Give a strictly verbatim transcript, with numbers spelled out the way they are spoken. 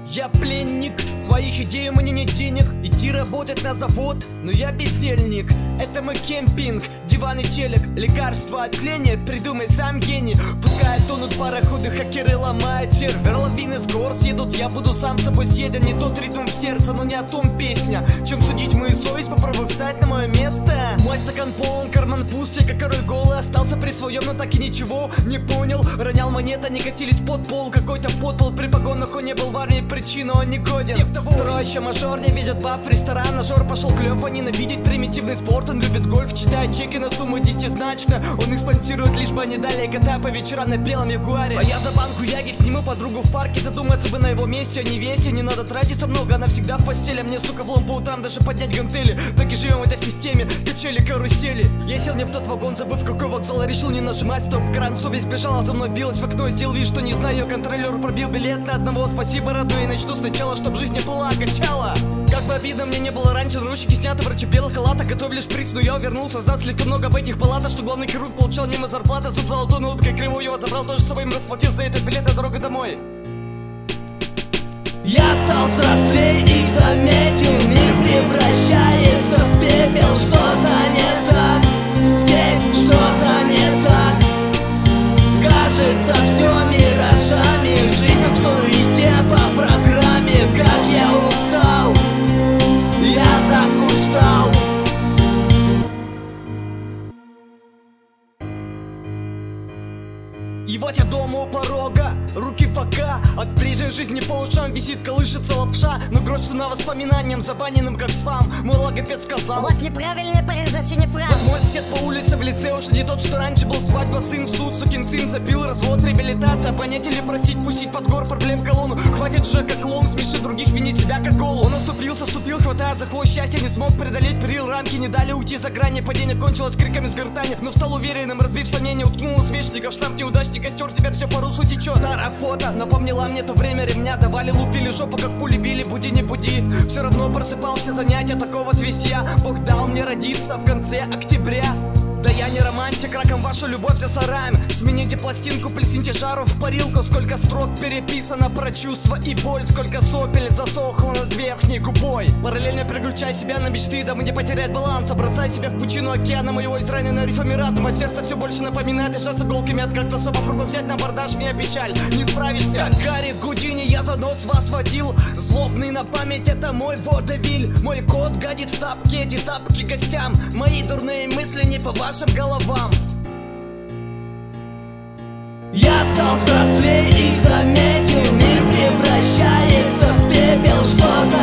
Я пленник своих идей, у меня нет денег идти работать на завод, но я бездельник. Это мой кемпинг, диван и телек, лекарства от лени, придумай сам гений. Пускай тонут пароходы, хакеры ломают сервер, лавины с гор съедут, я буду сам собой съеден. Не тот ритм в сердце, но не о том песня. Чем судить мою совесть, попробуй встать на мое место. Мой стакан полон, карман пуст, я как король голый остался при своем, но так и ничего не понял. Ронял монеты, они катились под пол, какой-то подпол при погонах, он не был в армии, причина он не годен. Второй еще мажор, не видят баб в ресторан, на жор пошел клёв, а ненавидеть примитивный спорт. Он любит гольф, читает чеки на сумму десятизначно. Он их спонсирует, лишь бы они дали кота по вечерам на белом ягуаре. А я за банку яги сниму подругу в парке, задуматься бы на его месте, а не весе. Не надо тратиться много, она всегда в постели, а мне, сука, влом по утрам даже поднять гантели. Так и живем в этой системе, качели, карусели. Я сел не в тот вагон, забыв какой вокзал, решил не нажимать стоп-кран. Совесть бежала за мной, билась в окно, сделал вид, что не знаю. Контролер пробил билет на одного, спасибо, родной. И начну сначала, чтоб жизнь не была качала. Как бы обидно мне не было раньше, наручники сняты, врачи в белых халатах готовили шприц, но я увернулся, знал слишком много об этих палатах, что главный хирург получал мимо зарплаты. Зуб золотой, но уткой кривой его забрал, тоже с собой им расплатил за этот билет на дорогу домой. Я стал взрослей и заметил, мир превращается в пепел. Что-то не так, здесь что-то не так. Кажется, все миражами, жизнь в суете по программе. Как я устал, я так устал. И вот я дома у порога, руки в бока. От прежней жизни по ушам висит, колышется лапша. Но грош цена воспоминаниям, забаненным как спам. Мой логопед сказал: у вас неправильное произношение фраз. Вот мой сосед по улице в лице уже не тот, что раньше был. Свадьба, сын, суд, сукин сын, запил, развод, реабилитация. Понять или просить, пустить под гор, проблем колонну. Хватит же как клоун, смешит других, винить себя как голу. Он оступился, ступил, хватая за хвост счастья, не смог преодолеть перил, рамки не дали уйти за грани. Падение кончилось криками с гортани, но встал уверенным, разбив сомнения. Уткнул усмешников, штамп неудачника, стер, теперь все по русу течет. Старое фото напомнила мне то время, ремня давали, лупили жопу, как пули били. Буди, не буди, все равно просыпался, занятия такого твисья. Бог дал мне родиться в конце октября. Да я не романтик, раком вашу любовь засараем. Смените пластинку, плесните жару в парилку. Сколько строк переписано про чувства и боль, сколько сопель засохло над верхней губой. Параллельно переключай себя на мечты, дабы не потерять баланса. Бросай себя в пучину океана моего израненного рифами разума. От сердца все больше напоминает и с иголками от кактуса. Попробуй взять на абордаж, меня печаль, не справишься. Как Гарри Гудини я за нос вас водил. Злобный на память, это мой водевиль. Мой кот гадит в тапке, эти тапки гостям. Мои дурные мысли не по вашим головам. Я стал взрослей и заметил, мир превращается в пепел. Что-то